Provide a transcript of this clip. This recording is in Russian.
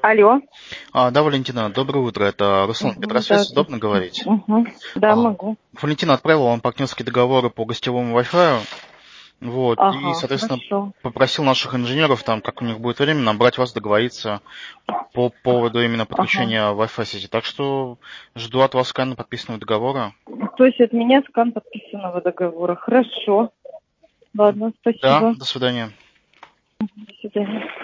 Алло. Да, Валентина, доброе утро. Это Руслан Петросвет. Удобно говорить? Да, могу. Валентина отправила вам партнерские договоры по гостевому Wi-Fi. Вот, и, Ага, соответственно, хорошо. попросил наших инженеров, там, как у них будет время, набрать вас, договориться по поводу именно подключения Wi-Fi сети. Так что жду от вас скана подписанного договора. То есть от меня скан подписанного договора. Хорошо. Ладно, Да, спасибо. до свидания. До свидания.